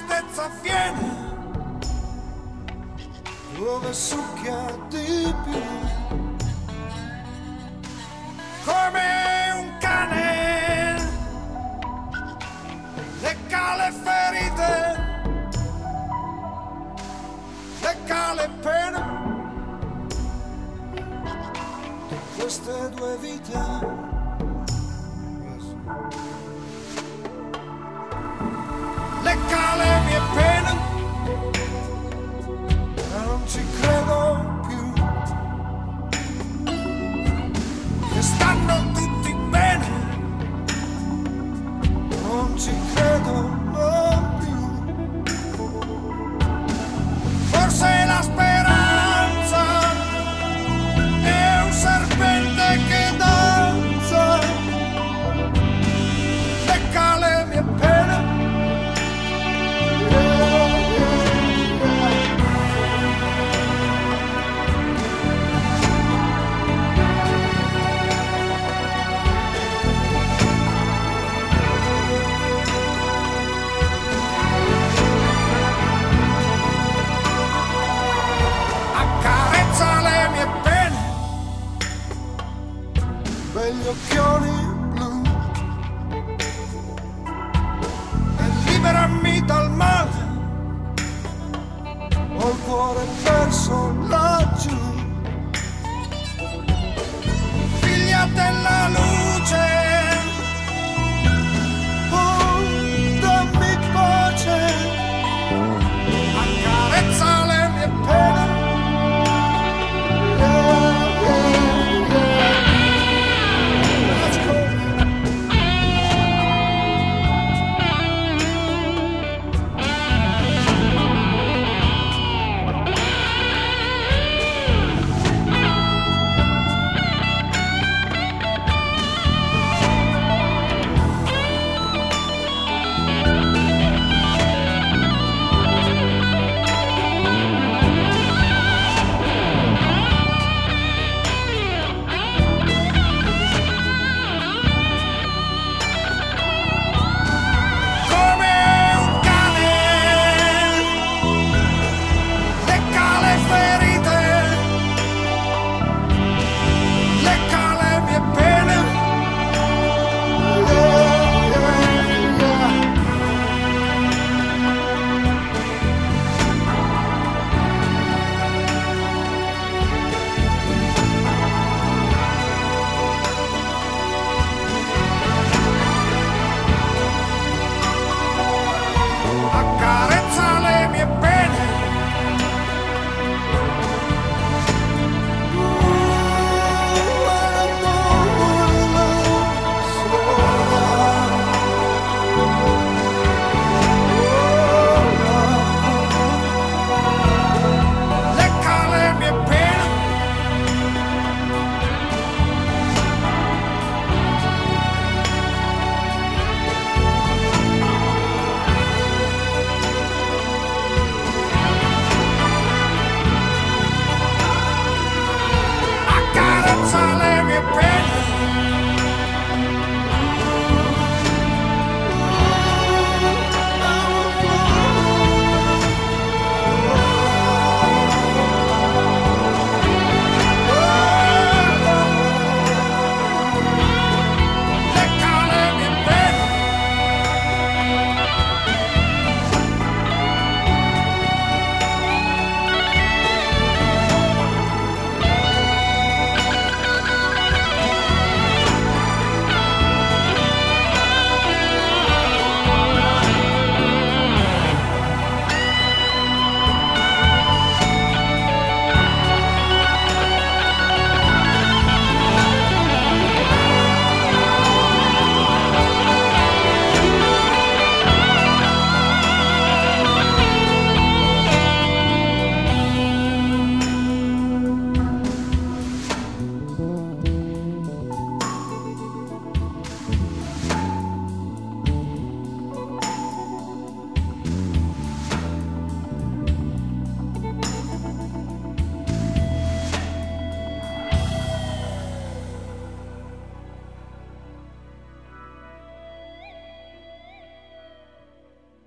tristezza avviene dove succhia di più, come un cane lecca le ferite, lecca le pene di queste due vite. Lecca le mie pene e non ci credo più che stanno tutti bene, non ci credo no più. Forse la speranza è un serpente che danza, lecca le mie pene. Begli occhioni blu e liberami dal male, ho il cuore perso là.